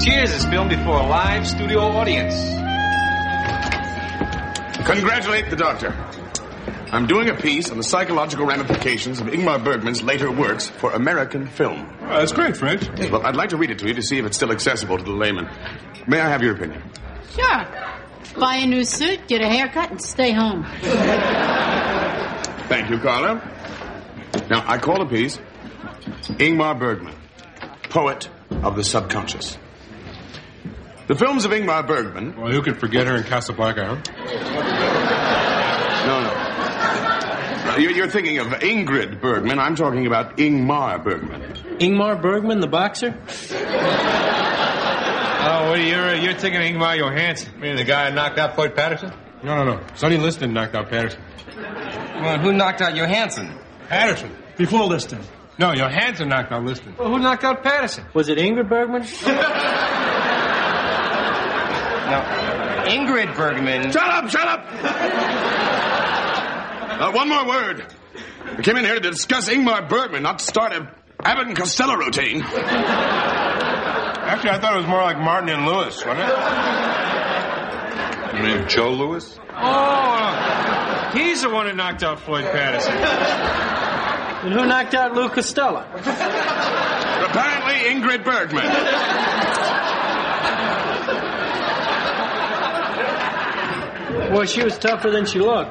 Cheers is filmed before a live studio audience. Congratulate the doctor. I'm doing a piece on the psychological ramifications of Ingmar Bergman's later works for American film. Oh, that's great, French. Well, I'd like to read it to you to see if it's still accessible to the layman. May I have your opinion? Sure. Buy a new suit, get a haircut, and stay home. Thank you, Carla. Now, I call the piece Ingmar Bergman, Poet of the Subconscious. The films of Ingmar Bergman... Well, you can forget her in Casablanca, huh? No. You're thinking of Ingrid Bergman. I'm talking about Ingmar Bergman. Ingmar Bergman, the boxer? Oh, you're thinking of Ingmar Johansson. I mean, the guy who knocked out Floyd Patterson? No. Sonny Liston knocked out Patterson. Well, who knocked out Johansson? Patterson. Before Liston. No, Johansson knocked out Liston. Well, who knocked out Patterson? Was it Ingrid Bergman? No. Ingrid Bergman. Shut up! One more word. I came in here to discuss Ingmar Bergman, not to start a Abbott and Costello routine. Actually, I thought it was more like Martin and Lewis, wasn't it? You mean Joe Lewis? Oh, he's the one who knocked out Floyd Patterson. And who knocked out Lou Costello? Apparently, Ingrid Bergman. Boy, she was tougher than she looked.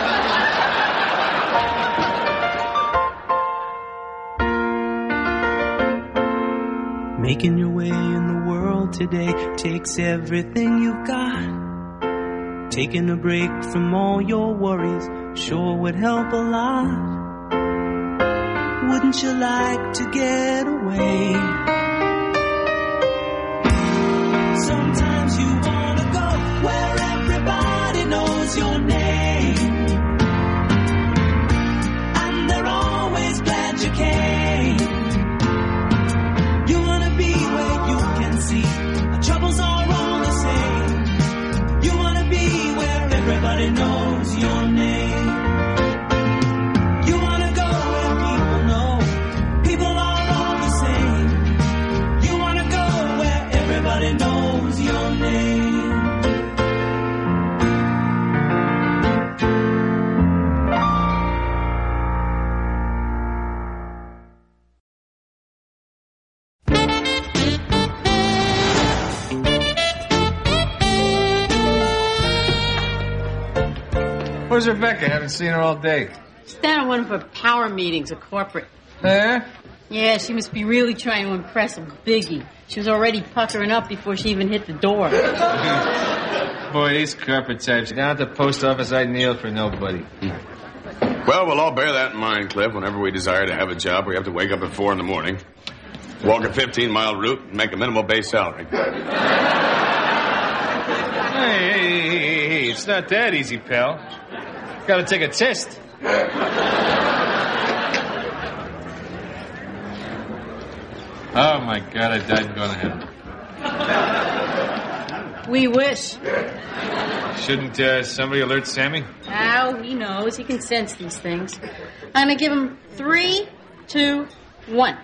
Making your way in the world today takes everything you've got. Taking a break from all your worries sure would help a lot. Wouldn't you like to get away? Sometimes you wanna go where everybody knows your name, and they're always glad you came. You wanna be where you can see our troubles are all the same. You wanna be where everybody knows your name. You wanna go where people know people are all the same. You wanna go where everybody knows your name. Where's Rebecca? Haven't seen her all day. She's down at one of her power meetings at corporate. Eh? Yeah, she must be really trying to impress a biggie. She was already puckering up before she even hit the door. Boy, these corporate types. Down at the post office, I'd kneel for nobody. Well, we'll all bear that in mind, Cliff. Whenever we desire to have a job, we have to wake up at 4 in the morning, walk a 15-mile route, and make a minimal base salary. Hey, it's not that easy, pal. Gotta take a test. Oh, my God, I died and gone to heaven. We wish. Shouldn't somebody alert Sammy? Oh, he knows. He can sense these things. I'm going to give him 3, 2, 1.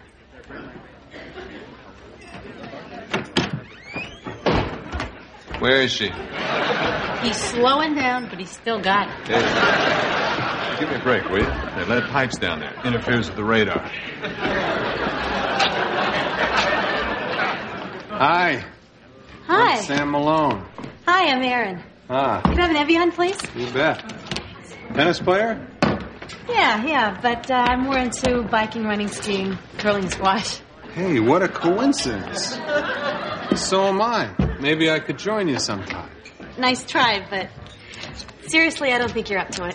Where is she? He's slowing down, but he's still got it. Hey, give me a break, will you? That lead pipe's down there. Interferes with the radar. Hi. Hi. I'm Sam Malone. Hi, I'm Erin. Ah. Can I have an Evian, please? You bet. Tennis player? Yeah, but I'm more into biking, running, skiing, curling, squash. Hey, what a coincidence. So am I. Maybe I could join you sometime. Nice try, but seriously, I don't think you're up to it.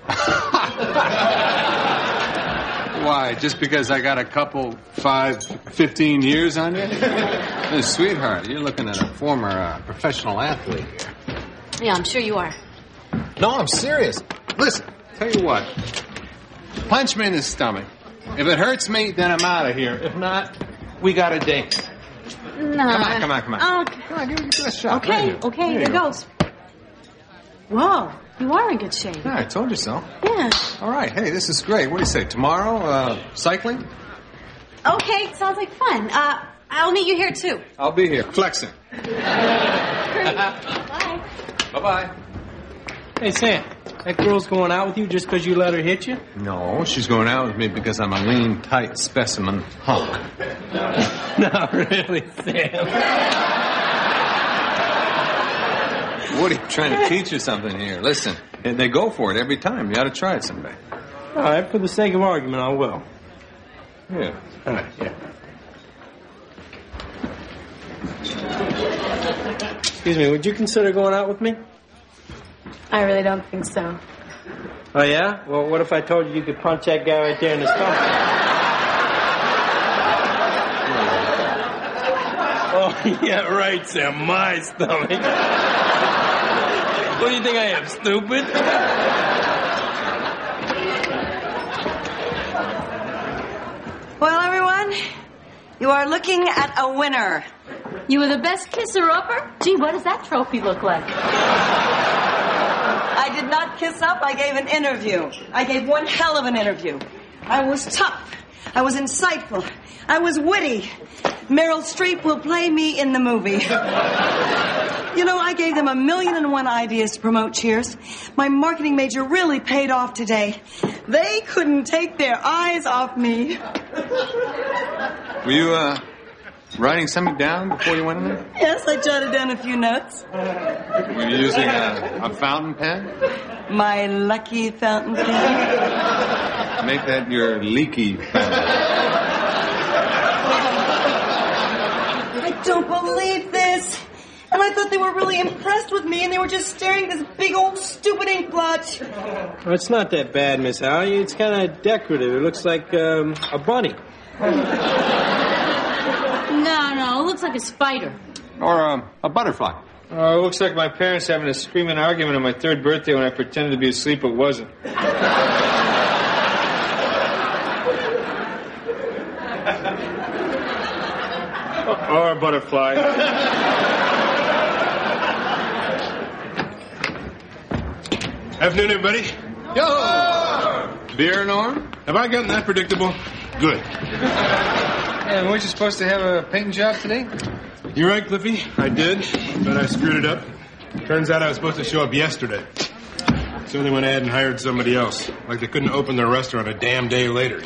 Why, just because I got a couple, 15 years on you? Hey, sweetheart, you're looking at a former professional athlete here. Yeah, I'm sure you are. No, I'm serious. Listen, tell you what. Punch me in the stomach. If it hurts me, then I'm out of here. If not, we got a date. No. Come on. Okay. Come on, give it a shot. Okay, here goes. Whoa, you are in good shape. Yeah, I told you so. Yeah. All right, hey, this is great. What do you say, tomorrow, cycling? Okay, sounds like fun. I'll meet you here, too. I'll be here, flexing. Bye. Bye-bye. Hey, Sam, that girl's going out with you just because you let her hit you? No, she's going out with me because I'm a lean, tight specimen hunk. No, really, Sam. Woody, trying to teach you something here. Listen, they go for it every time. You ought to try it someday. All right, for the sake of argument, I will. Yeah. All right, yeah. Excuse me, would you consider going out with me? I really don't think so. Oh, yeah? Well, what if I told you could punch that guy right there in the stomach? Oh, yeah, right, Sam. My stomach. What do you think I am, stupid? Well, everyone, you are looking at a winner. You were the best kisser-upper? Gee, what does that trophy look like? I did not kiss up. I gave an interview. I gave one hell of an interview. I was tough. I was insightful. I was witty. Meryl Streep will play me in the movie. You know, I gave them 1,000,001 ideas to promote Cheers. My marketing major really paid off today. They couldn't take their eyes off me. Were you, writing something down before you went in there? Yes, I jotted down a few notes. Were you using a fountain pen? My lucky fountain pen. Make that your leaky fountain. I don't believe this. And I thought they were really impressed with me, and they were just staring at this big old stupid ink blotch. Well, it's not that bad, Miss Howie. It's kind of decorative. It looks like a bunny. No, it looks like a spider. Or a butterfly. It looks like my parents having a screaming argument on my 3rd birthday when I pretended to be asleep but wasn't. Or a butterfly. Afternoon, everybody. Yo! Beer, Norm? Have I gotten that predictable? Good. And weren't you supposed to have a painting job today? You're right, Cliffy. I did, but I screwed it up. Turns out I was supposed to show up yesterday. So they went ahead and hired somebody else. Like they couldn't open their restaurant a damn day later.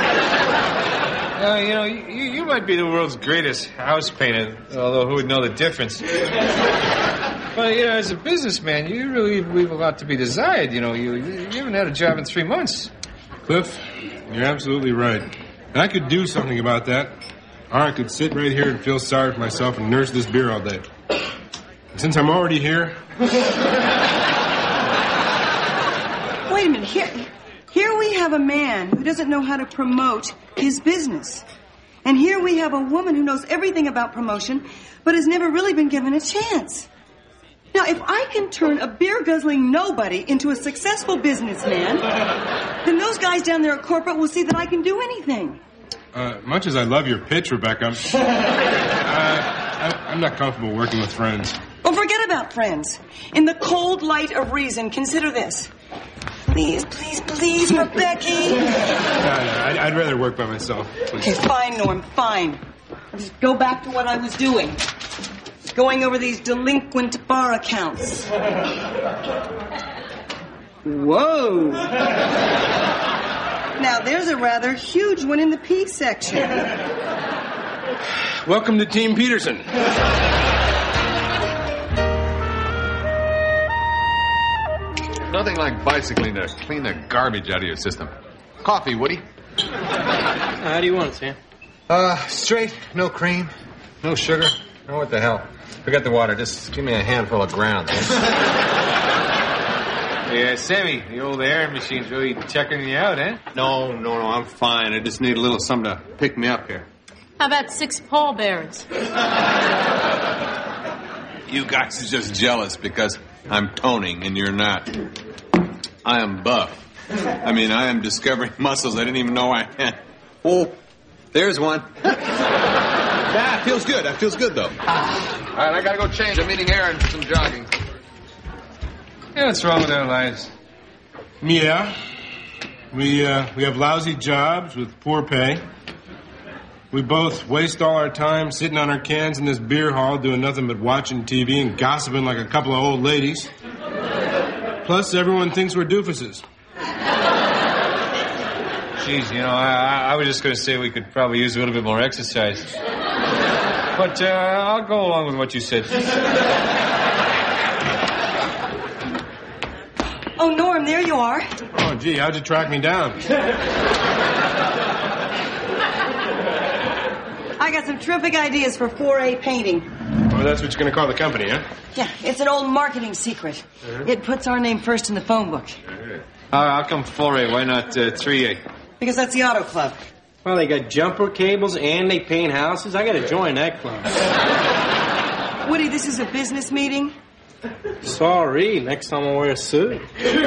You might be the world's greatest house painter, although who would know the difference? But, as a businessman, you really leave a lot to be desired. You haven't had a job in 3 months. Cliff, you're absolutely right. And I could do something about that. Or I could sit right here and feel sorry for myself and nurse this beer all day. And since I'm already here... Wait a minute. Here we have a man who doesn't know how to promote his business. And here we have a woman who knows everything about promotion, but has never really been given a chance. Now, if I can turn a beer-guzzling nobody into a successful businessman, then those guys down there at corporate will see that I can do anything. Much as I love your pitch, Rebecca, I'm not comfortable working with friends. Well, forget about friends. In the cold light of reason, consider this. Please, Rebecca. I'd rather work by myself. Please. Okay, fine, Norm, fine. I'll just go back to what I was doing. Going over these delinquent bar accounts. Whoa. Now, there's a rather huge one in the P section. Welcome to Team Peterson. Nothing like bicycling to clean the garbage out of your system. Coffee, Woody. How do you want it, Sam? Straight, no cream, no sugar. Oh, what the hell? Forget the water. Just give me a handful of ground. Yeah, Sammy, the old air machine's really checking you out, eh? No, I'm fine. I just need a little something to pick me up here. How about 6 pallbearers? You guys are just jealous because I'm toning and you're not. I am buff. I am discovering muscles I didn't even know I had. Oh, there's one. That feels good. That feels good, though. All right, I gotta go change. I'm meeting Aaron for some jogging. Yeah, what's wrong with our lives? Yeah. We have lousy jobs with poor pay. We both waste all our time sitting on our cans in this beer hall doing nothing but watching TV and gossiping like a couple of old ladies. Plus, everyone thinks we're doofuses. Jeez, I was just going to say we could probably use a little bit more exercise. But I'll go along with what you said. Oh, Norm, there you are. Oh, gee, how'd you track me down? I got some terrific ideas for 4A painting. Oh, that's what you're going to call the company, huh? Yeah, it's an old marketing secret. It puts our name first in the phone book. How come 4A? Why not 3A? Because that's the auto club. Well, they got jumper cables and they paint houses. I got to join that club. Woody, this is a business meeting. Sorry, next time I'll wear a suit.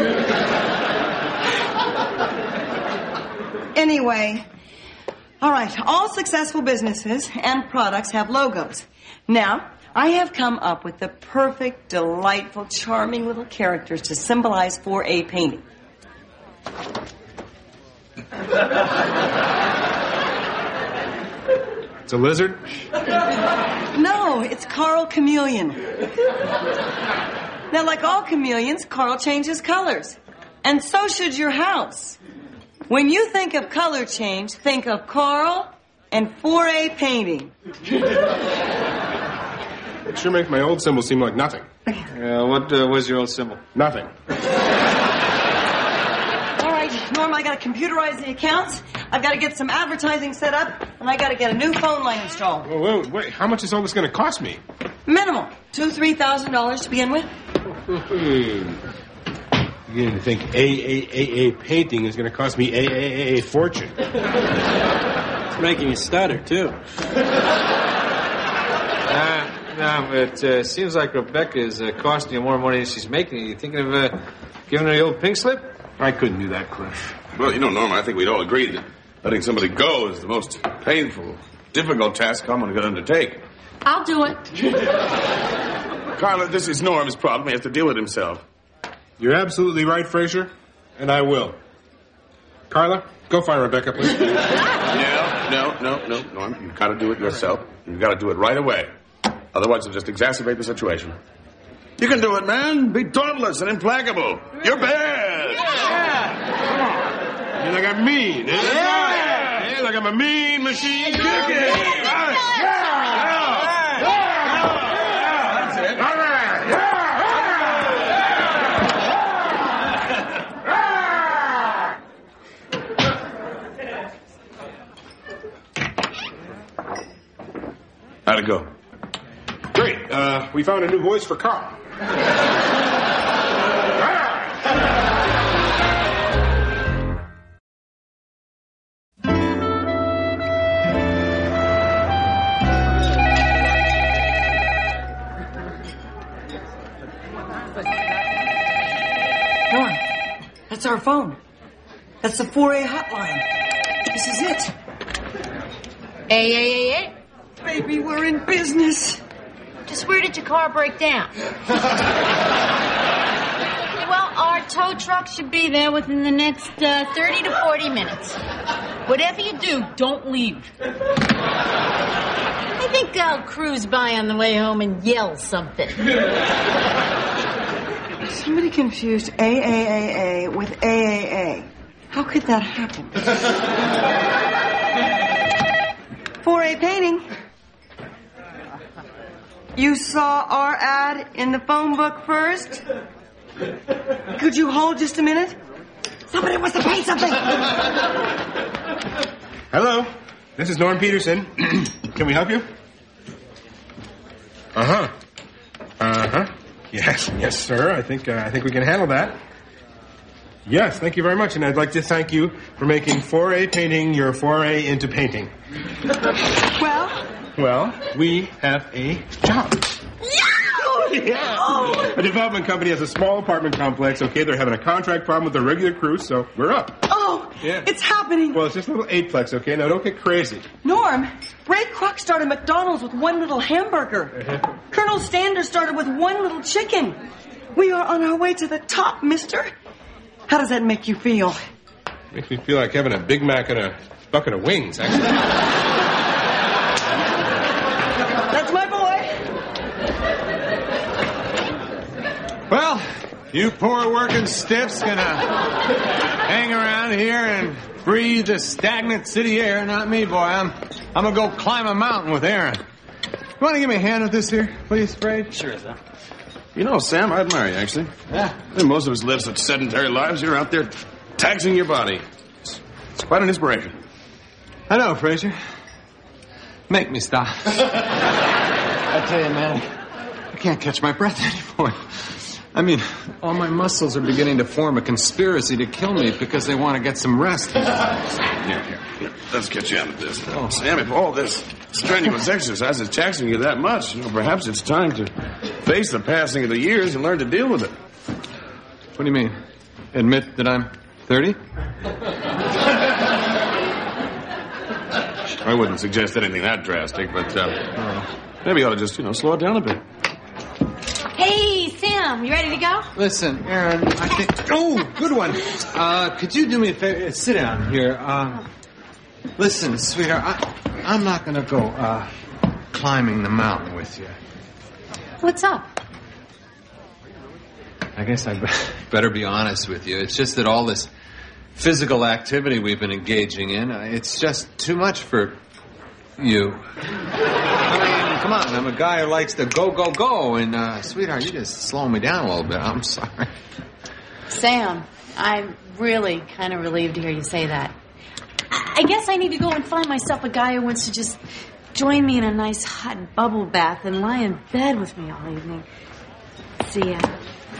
Anyway, all right, all successful businesses and products have logos. Now, I have come up with the perfect, delightful, charming little characters to symbolize 4A painting. It's a lizard? No, it's Carl Chameleon. Now, like all chameleons, Carl changes colors. And so should your house. When you think of color change, think of Carl and 4A painting. It sure makes my old symbol seem like nothing. What was your old symbol? Nothing. All right, Norm, I got to computerize the accounts. I've got to get some advertising set up, and I got to get a new phone line installed. Oh, wait, how much is all this going to cost me? Minimal. $2,000-$3,000 to begin with. You didn't think AAA painting is going to cost me AAA fortune. It's making you stutter, too. No, it seems like Rebecca is costing you more money than she's making. You thinking of giving her the old pink slip? I couldn't do that, Cliff. Well, Norm, I think we'd all agree that letting somebody go is the most painful, difficult task someone could undertake. I'll do it. Carla, this is Norm's problem. He has to deal with himself. You're absolutely right, Fraser, and I will. Carla, go find Rebecca, please. No, Norm. You've got to do it yourself. You've got to do it right away. Otherwise, it'll just exacerbate the situation. You can do it, man. Be dauntless and implacable. You're bad. You're like I'm mean, eh? Yeah, like I'm a mean machine. That's it. All right. How'd it go? Great. We found a new voice for Carl. Norm, that's our phone. That's the 4A hotline. This is it. Hey. Baby, we're in business. Just where did your car break down? Well, our tow truck should be there within the next 30 to 40 minutes. Whatever you do, don't leave. I think I'll cruise by on the way home and yell something. Somebody confused AAAA with AAA. How could that happen? 4A painting. You saw our ad in the phone book first? Could you hold just a minute? Somebody wants to paint something. Hello, this is Norm Peterson. Can we help you? Yes, sir. I think we can handle that. Yes, thank you very much, and I'd like to thank you for making 4A painting your foray into painting. Well, we have a job. Yeah. A development company has a small apartment complex. Okay, they're having a contract problem with their regular crew, so we're up. Oh, yeah. It's happening. Well, it's just a little eightplex, okay? Now, don't get crazy. Norm, Ray Kroc started McDonald's with one little hamburger. Colonel Sanders started with one little chicken. We are on our way to the top, mister. How does that make you feel? Makes me feel like having a Big Mac and a bucket of wings, actually. Well, you poor working stiffs gonna hang around here and breathe the stagnant city air. Not me, boy. I'm gonna go climb a mountain with Aaron. You want to give me a hand with this here, please, Fraid? Sure, sir. You know, Sam, I admire you, actually. Yeah. I think most of us live such sedentary lives. You're out there taxing your body. It's quite an inspiration. I know, Frazier. Make me stop. I tell you, man, I can't catch my breath anymore. I mean, all my muscles are beginning to form a conspiracy to kill me because they want to get some rest. Here. Let's get you out of this. Oh, Sam, if all this strenuous exercise is taxing you that much, perhaps it's time to face the passing of the years and learn to deal with it. What do you mean? Admit that I'm 30? I wouldn't suggest anything that drastic, but maybe you ought to just, slow it down a bit. Hey, Sam, you ready to go? Listen, Aaron, I think... Oh, good one. Could you do me a favor? Sit down here. Listen, sweetheart, I'm not going to go climbing the mountain with you. What's up? I guess I better be honest with you. It's just that all this physical activity we've been engaging in, it's just too much for you. I mean, come on, I'm a guy who likes to go, go, go, and, sweetheart, you just slow me down a little bit. I'm sorry. Sam, I'm really kind of relieved to hear you say that. I guess I need to go and find myself a guy who wants to just join me in a nice hot bubble bath and lie in bed with me all evening. See ya.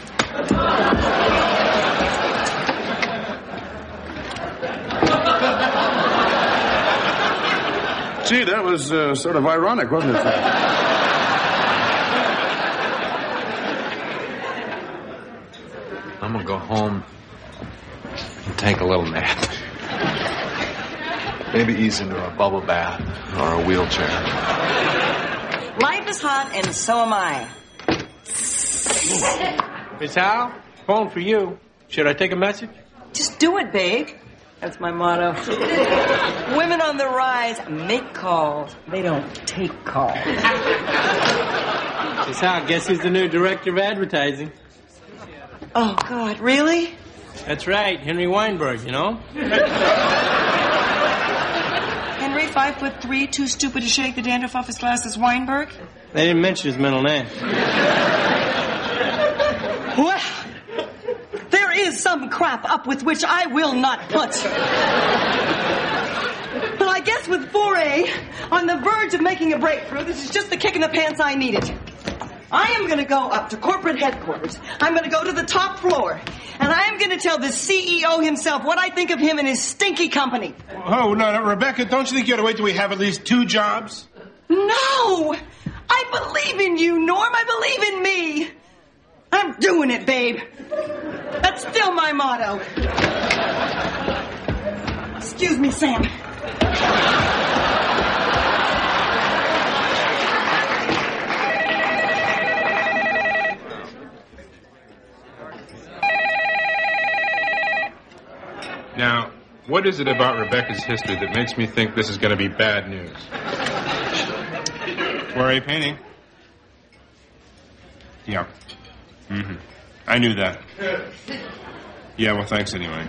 Gee, that was sort of ironic, wasn't it? I'm going to go home and take a little nap. Maybe ease into a bubble bath or a wheelchair. Life is hot, and so am I. Miss Hal, phone for you. Should I take a message? Just do it, babe. That's my motto. Women on the rise make calls. They don't take calls. Miss Hal, guess who's the new director of advertising? Oh, God, really? That's right, Henry Weinberg, you know? Henry, 5'3", too stupid to shake the dandruff off his glasses, Weinberg? They didn't mention his middle name. Well, there is some crap up with which I will not put. But I guess with 4A on the verge of making a breakthrough, this is just the kick in the pants I needed. I am going to go up to corporate headquarters. I'm going to go to the top floor. And I am going to tell the CEO himself what I think of him and his stinky company. Oh, no, Rebecca, don't you think you ought to wait till we have at least 2 jobs? No! I believe in you, Norm. I believe in me. I'm doing it, babe. That's still my motto. Excuse me, Sam. Now, what is it about Rebecca's history that makes me think this is going to be bad news? 4A painting? Yeah. Mm-hmm. I knew that. Yeah, well, thanks anyway.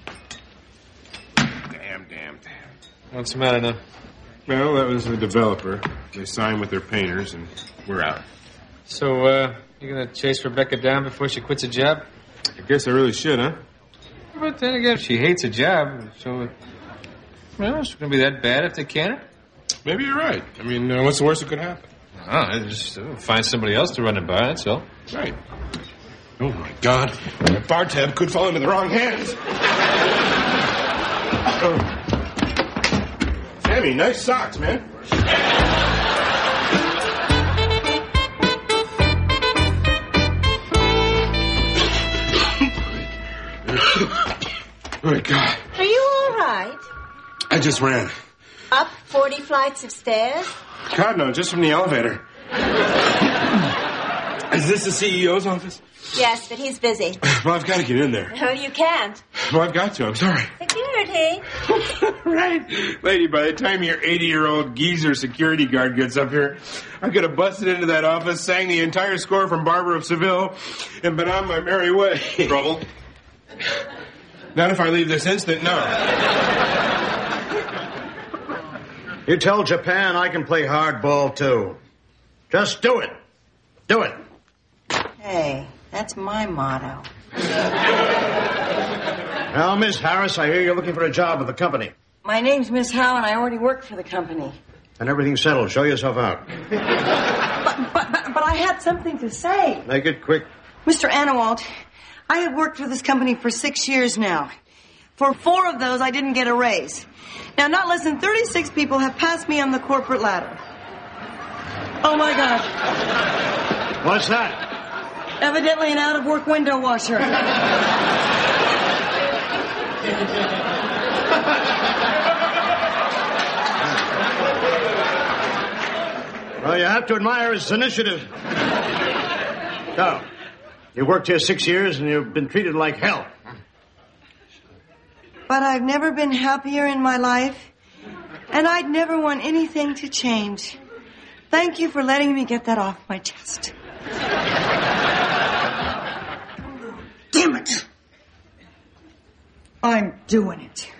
Damn. What's the matter now? Well, that was the developer. They signed with their painters, and we're out. So, you're going to chase Rebecca down before she quits a job? I guess I really should, huh? But then again, if she hates a job, so, well, it's going to be that bad if they can her? Maybe you're right. I mean, what's the worst that could happen? Just find somebody else to run it by, that's all. Right. Oh, my God. The bar tab could fall into the wrong hands. Sammy, nice socks, man. Oh, my God. Are you all right? I just ran. Up 40 flights of stairs? God, no, just from the elevator. I Is this the CEO's office? Yes, but he's busy. Well, I've got to get in there. Oh, you can't. Well, I've got to. I'm sorry. Security. Right. Lady, by the time your 80-year-old geezer security guard gets up here, I could have busted into that office, sang the entire score from Barber of Seville, and been on my merry way. Trouble? Not if I leave this instant, no. You tell Japan I can play hardball, too. Just do it. Do it. Hey, that's my motto. Now, Miss Harris, I hear you're looking for a job with the company. My name's Miss Howe, and I already work for the company. And everything's settled. Show yourself out. But I had something to say. Make it quick. Mr. Annawalt, I have worked for this company for 6 years now. For 4 of those, I didn't get a raise. Now, not less than 36 people have passed me on the corporate ladder. Oh, my God. What's that? Evidently an out-of-work window washer. Well, you have to admire his initiative. Now, you worked here 6 years and you've been treated like hell. But I've never been happier in my life, and I'd never want anything to change. Thank you for letting me get that off my chest. Damn it. I'm doing it.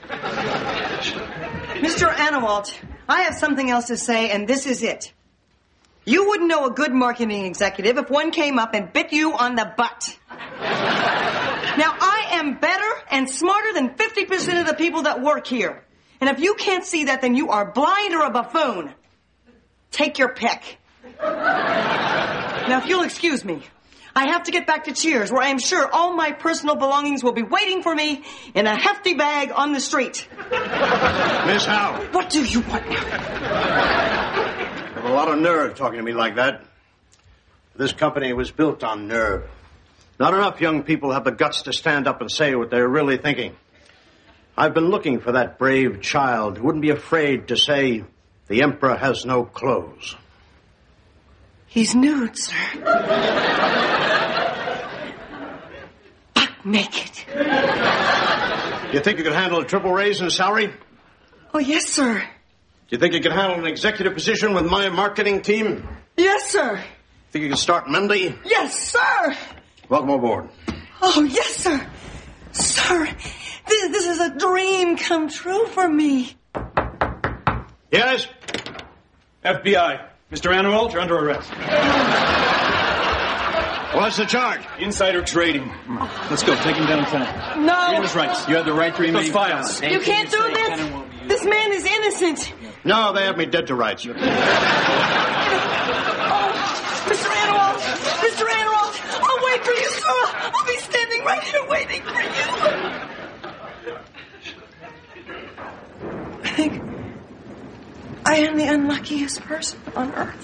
Mr. Annawalt, I have something else to say, and this is it. You wouldn't know a good marketing executive if one came up and bit you on the butt. Now, I am better and smarter than 50% of the people that work here. And if you can't see that, then you are blind or a buffoon. Take your pick. Now, if you'll excuse me, I have to get back to Cheers, where I am sure all my personal belongings will be waiting for me in a hefty bag on the street. Miss Howe. What do you want now? You have a lot of nerve talking to me like that. This company was built on nerve. Not enough young people have the guts to stand up and say what they're really thinking. I've been looking for that brave child who wouldn't be afraid to say, the emperor has no clothes. He's nude, sir. Buck naked. You think you can handle a triple raise in salary? Oh, yes, sir. Do you think you can handle an executive position with my marketing team? Yes, sir. Think you can start Monday? Yes, sir. Welcome aboard. Oh, yes, sir. Sir, this is a dream come true for me. Yes? FBI. Mr. Annawalt, you're under arrest. What's the charge? Insider trading. Let's go. Take him downtown. No. Read his rights. You have the right to remain Those files. You can't do this. This man is innocent. No, they have me dead to rights. Oh, Mr. Annawalt. Mr. Annawalt. I'll wait for you, sir. I'll be standing right here waiting for you. I think I am the unluckiest person on earth.